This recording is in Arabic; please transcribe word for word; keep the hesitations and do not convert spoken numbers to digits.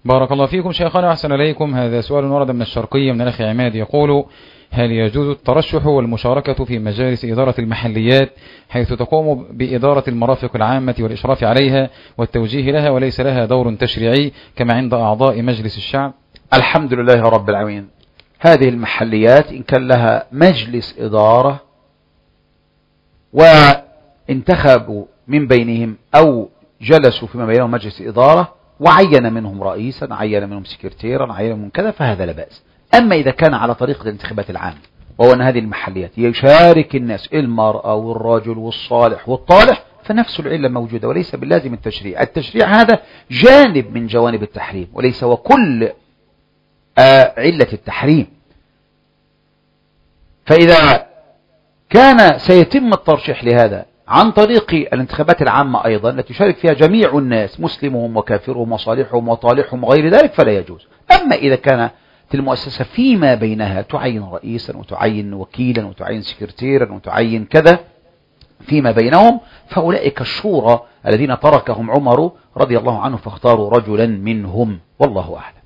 بارك الله فيكم شيخنا وأحسن إليكم. هذا سؤال ورد من الشرقية من الأخ عماد يقول: هل يجوز الترشح والمشاركة في مجالس إدارة المحليات حيث تقوم بإدارة المرافق العامة والإشراف عليها والتوجيه لها وليس لها دور تشريعي كما عند أعضاء مجلس الشعب؟ الحمد لله رب العالمين. هذه المحليات إن كان لها مجلس إدارة وانتخبوا من بينهم أو جلسوا فيما بينهم مجلس إدارة وعين منهم رئيسا، عين منهم سكرتيرا، عين منهم كذا، فهذا لا بأس. أما إذا كان على طريقة الانتخابات العامة وهو أن هذه المحليات يشارك الناس المرأة والرجل والصالح والطالح، فنفس العلة موجودة وليس باللازم التشريع. التشريع هذا جانب من جوانب التحريم وليس وكل آه علة التحريم. فإذا كان سيتم الترشيح لهذا عن طريق الانتخابات العامة أيضا التي يشارك فيها جميع الناس مسلمهم وكافرهم وصالحهم وطالحهم وغير ذلك فلا يجوز. أما إذا كانت المؤسسة فيما بينها تعين رئيسا وتعين وكيلا وتعين سكرتيرا وتعين كذا فيما بينهم، فأولئك الشورى الذين تركهم عمر رضي الله عنه فاختاروا رجلا منهم، والله أعلم.